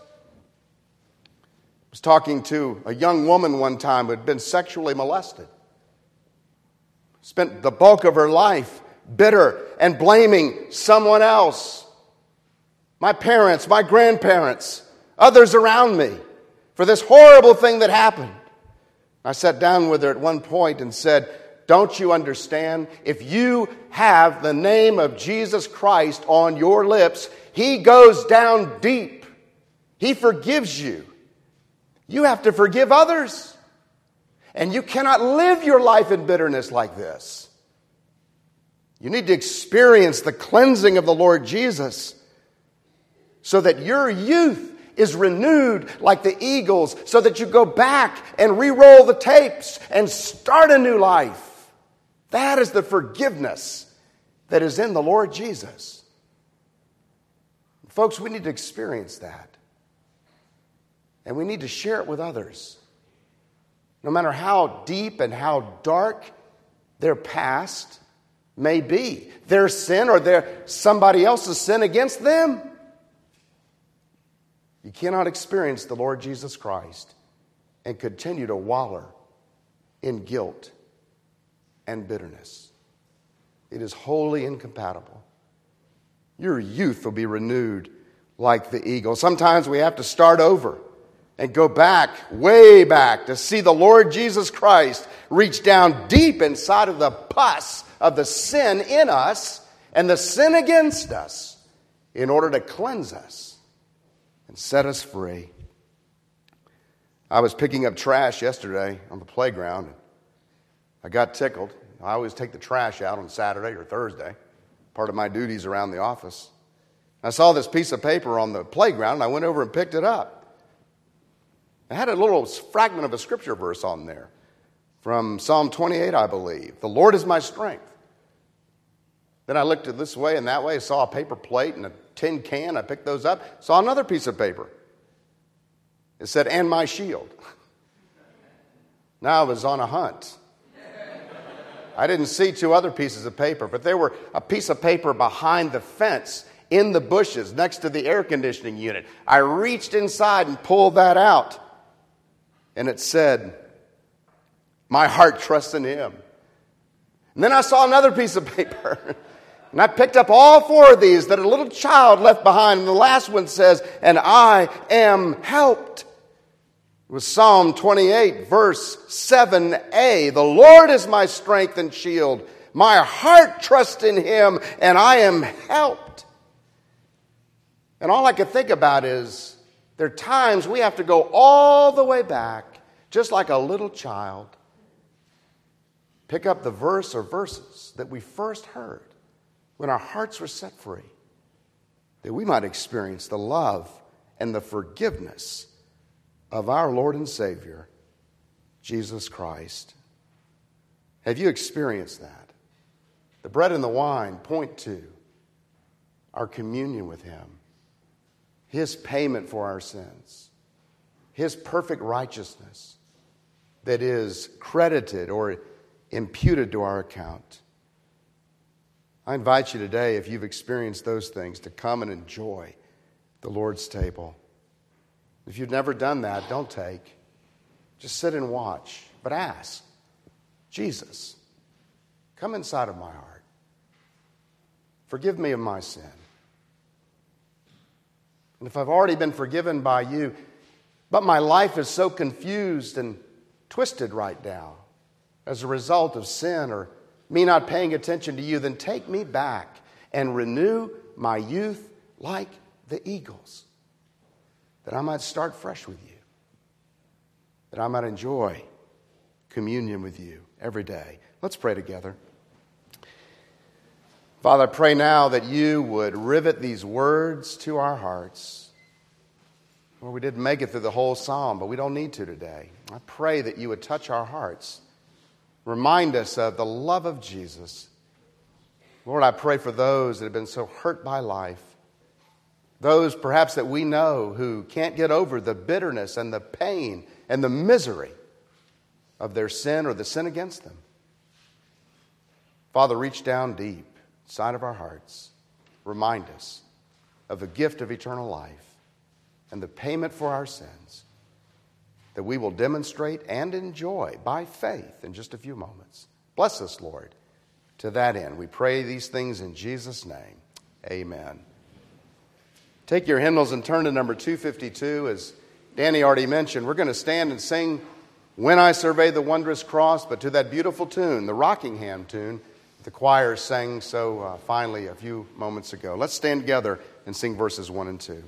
I was talking to a young woman one time who had been sexually molested. Spent the bulk of her life bitter and blaming someone else. My parents, my grandparents, others around me for this horrible thing that happened. I sat down with her at one point and said, don't you understand? If you have the name of Jesus Christ on your lips, he goes down deep. He forgives you. You have to forgive others. And you cannot live your life in bitterness like this. You need to experience the cleansing of the Lord Jesus so that your youth is renewed like the eagles, so that you go back and re-roll the tapes and start a new life. That is the forgiveness that is in the Lord Jesus. Folks, we need to experience that. And we need to share it with others. No matter how deep and how dark their past may be, their sin or somebody else's sin against them, you cannot experience the Lord Jesus Christ and continue to wallow in guilt and bitterness. It is wholly incompatible. Your youth will be renewed like the eagle. Sometimes we have to start over and go back, way back, to see the Lord Jesus Christ reach down deep inside of the pus of the sin in us and the sin against us in order to cleanse us and set us free. I was picking up trash yesterday on the playground. I got tickled. I always take the trash out on Saturday or Thursday, part of my duties around the office. I saw this piece of paper on the playground, and I went over and picked it up. It had a little fragment of a scripture verse on there from Psalm 28, I believe. The Lord is my strength. Then I looked at this way and that way, saw a paper plate and a tin can. I picked those up, saw another piece of paper. It said, and my shield. Now I was on a hunt. I didn't see two other pieces of paper, but there were a piece of paper behind the fence in the bushes next to the air conditioning unit. I reached inside and pulled that out. And it said, my heart trusts in him. And then I saw another piece of paper. And I picked up all four of these that a little child left behind. And the last one says, and I am helped. It was Psalm 28, verse 7a. The Lord is my strength and shield. My heart trusts in him, and I am helped. And all I could think about is, there are times we have to go all the way back, just like a little child, pick up the verse or verses that we first heard when our hearts were set free, that we might experience the love and the forgiveness of our Lord and Savior, Jesus Christ. Have you experienced that? The bread and the wine point to our communion with him, his payment for our sins, his perfect righteousness that is credited or imputed to our account. I invite you today, if you've experienced those things, to come and enjoy the Lord's table. If you've never done that, don't take. Just sit and watch. But ask, Jesus, come inside of my heart. Forgive me of my sin. And if I've already been forgiven by you, but my life is so confused and twisted right now as a result of sin or me not paying attention to you, then take me back and renew my youth like the eagles, that I might start fresh with you, that I might enjoy communion with you every day. Let's pray together. Father, I pray now that you would rivet these words to our hearts. Lord, we didn't make it through the whole psalm, but we don't need to today. I pray that you would touch our hearts. Remind us of the love of Jesus. Lord, I pray for those that have been so hurt by life. Those perhaps that we know who can't get over the bitterness and the pain and the misery of their sin or the sin against them. Father, reach down deep inside of our hearts. Remind us of the gift of eternal life and the payment for our sins that we will demonstrate and enjoy by faith in just a few moments. Bless us, Lord. To that end, we pray these things in Jesus' name. Amen. Take your hymnals and turn to number 252. As Danny already mentioned, we're going to stand and sing When I Survey the Wondrous Cross, but to that beautiful tune, the Rockingham tune, the choir sang so finely a few moments ago. Let's stand together and sing verses 1 and 2.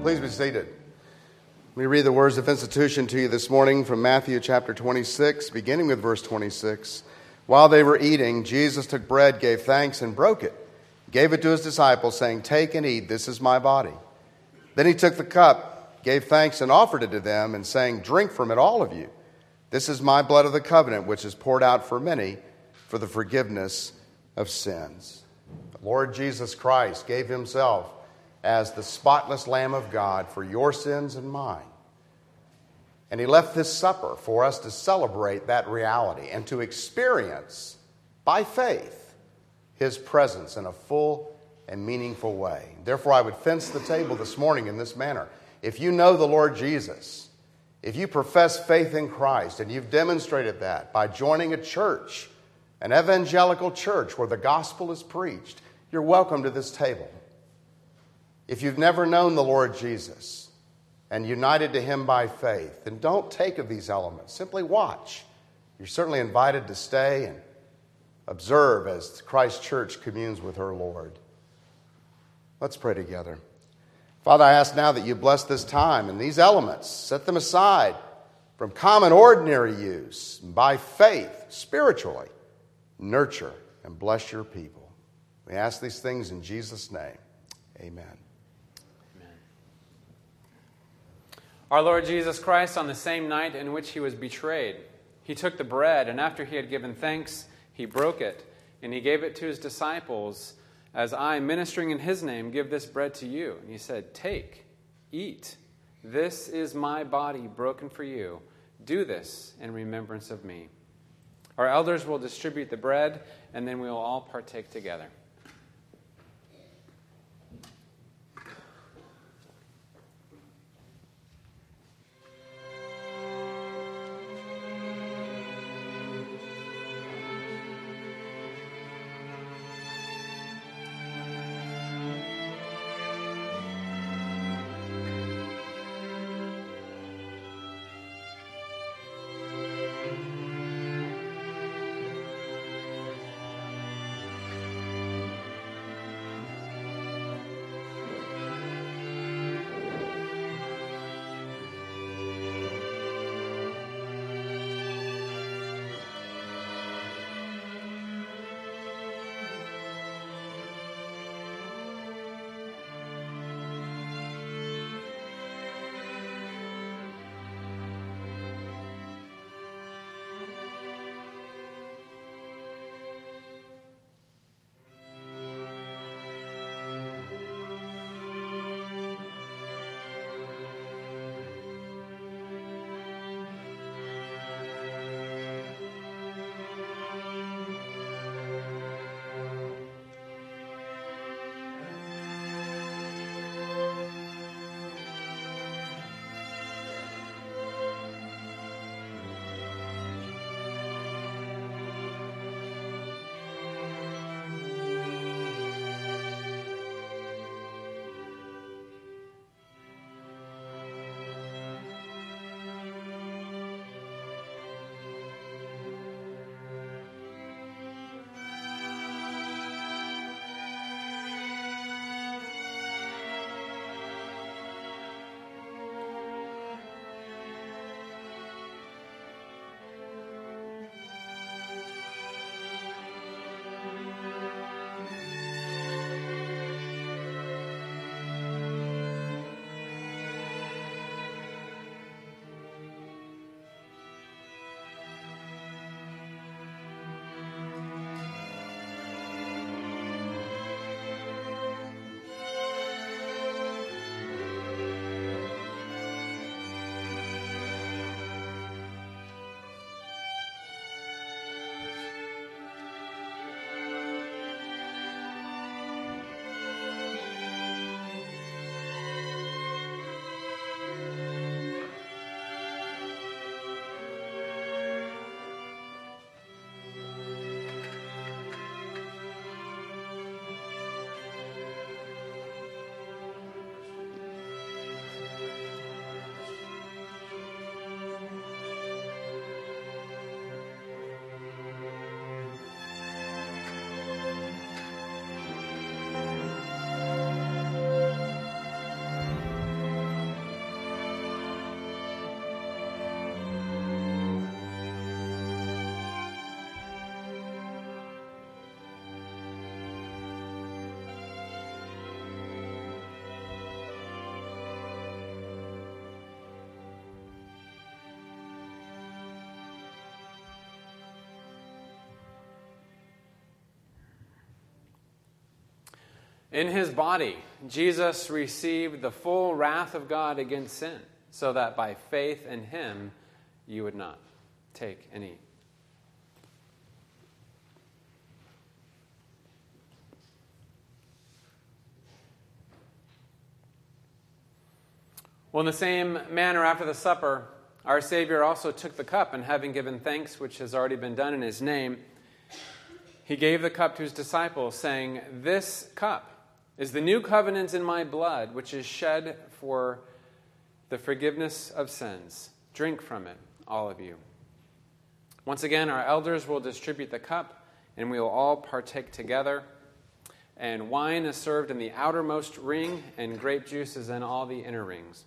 Please be seated. Let me read the words of institution to you this morning from Matthew chapter 26, beginning with verse 26. While they were eating, Jesus took bread, gave thanks, and broke it. Gave it to his disciples, saying, "Take and eat, this is my body." Then he took the cup, gave thanks, and offered it to them, and saying, "Drink from it, all of you. This is my blood of the covenant, which is poured out for many for the forgiveness of sins." The Lord Jesus Christ gave himself as the spotless Lamb of God for your sins and mine. And he left this supper for us to celebrate that reality and to experience, by faith, his presence in a full and meaningful way. Therefore, I would fence the table this morning in this manner. If you know the Lord Jesus, if you profess faith in Christ, and you've demonstrated that by joining a church, an evangelical church where the gospel is preached, you're welcome to this table. If you've never known the Lord Jesus and united to him by faith, then don't take of these elements. Simply watch. You're certainly invited to stay and observe as Christ's church communes with her Lord. Let's pray together. Father, I ask now that you bless this time and these elements. Set them aside from common, ordinary use. By faith, spiritually, nurture and bless your people. We ask these things in Jesus' name. Amen. Our Lord Jesus Christ, on the same night in which he was betrayed, he took the bread, and after he had given thanks, he broke it, and he gave it to his disciples, "As I, ministering in his name, give this bread to you." And he said, "Take, eat. This is my body broken for you. Do this in remembrance of me." Our elders will distribute the bread, and then we will all partake together. In his body, Jesus received the full wrath of God against sin, so that by faith in him you would not. Take and eat. Well, in the same manner, after the supper, our Savior also took the cup, and having given thanks, which has already been done in his name, he gave the cup to his disciples, saying, "This cup is the new covenant in my blood, which is shed for the forgiveness of sins. Drink from it, all of you." Once again, our elders will distribute the cup, and we will all partake together. And wine is served in the outermost ring, and grape juice is in all the inner rings.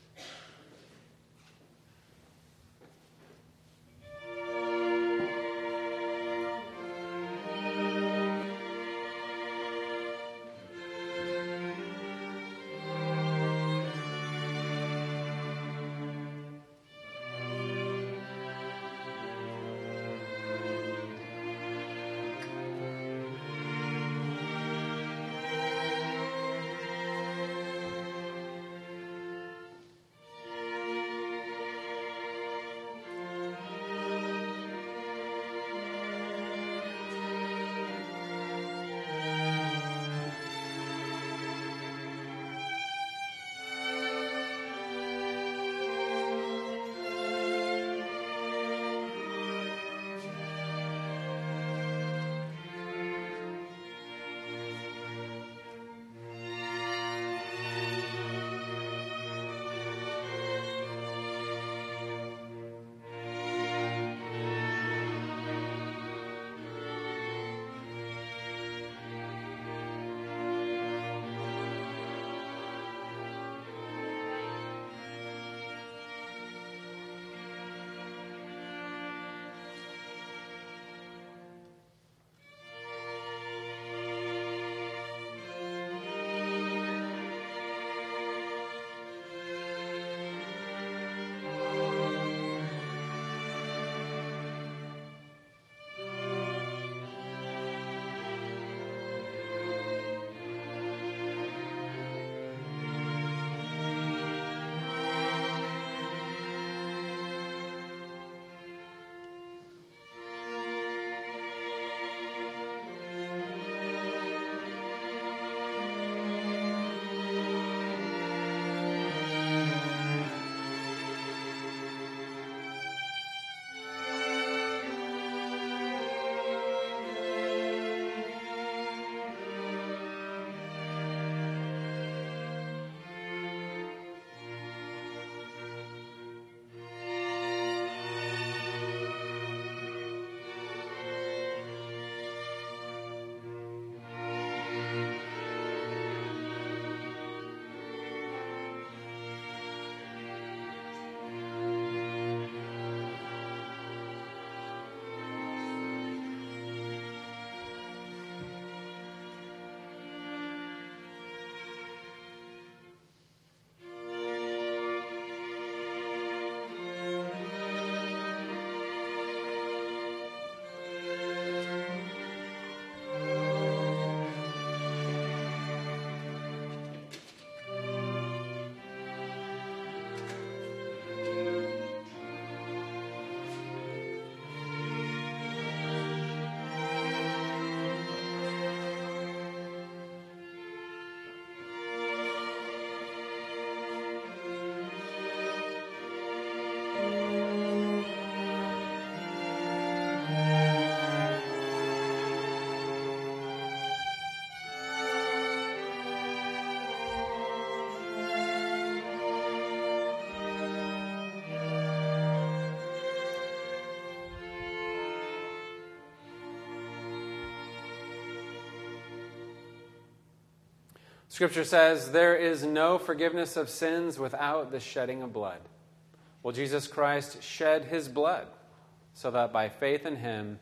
Scripture says, there is no forgiveness of sins without the shedding of blood. Well, Jesus Christ shed his blood so that by faith in him,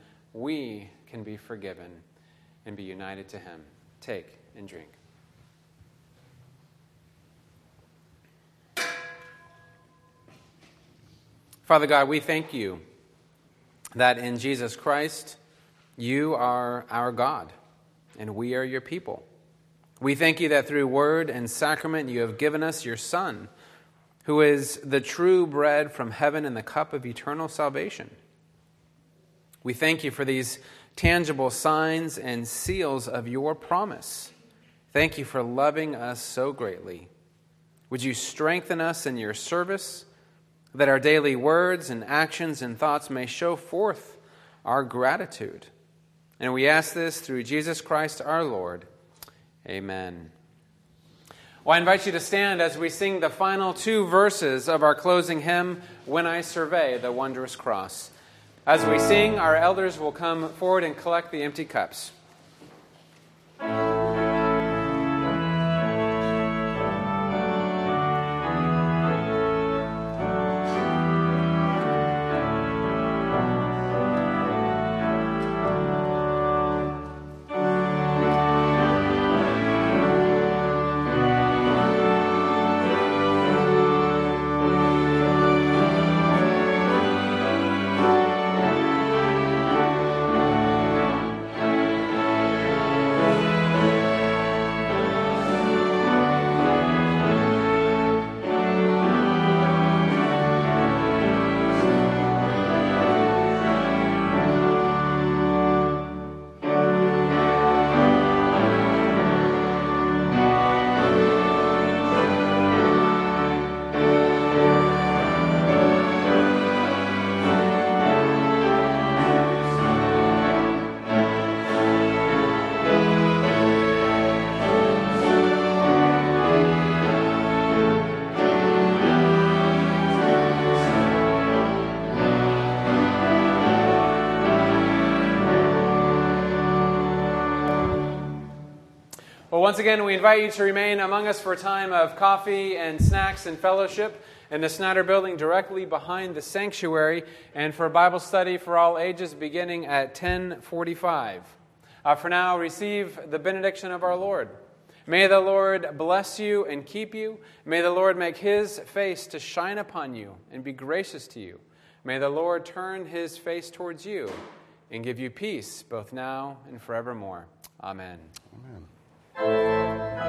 we can be forgiven and be united to him. Take and drink. Father God, we thank you that in Jesus Christ, you are our God, and we are your people. We thank you that through word and sacrament you have given us your Son, who is the true bread from heaven and the cup of eternal salvation. We thank you for these tangible signs and seals of your promise. Thank you for loving us so greatly. Would you strengthen us in your service, that our daily words and actions and thoughts may show forth our gratitude. And we ask this through Jesus Christ our Lord. Amen. Well, I invite you to stand as we sing the final two verses of our closing hymn, When I Survey the Wondrous Cross. As we sing, our elders will come forward and collect the empty cups. Well, once again, we invite you to remain among us for a time of coffee and snacks and fellowship in the Snyder Building directly behind the sanctuary, and for a Bible study for all ages beginning at 10:45. For now, receive the benediction of our Lord. May the Lord bless you and keep you. May the Lord make his face to shine upon you and be gracious to you. May the Lord turn his face towards you and give you peace both now and forevermore. Amen. Amen.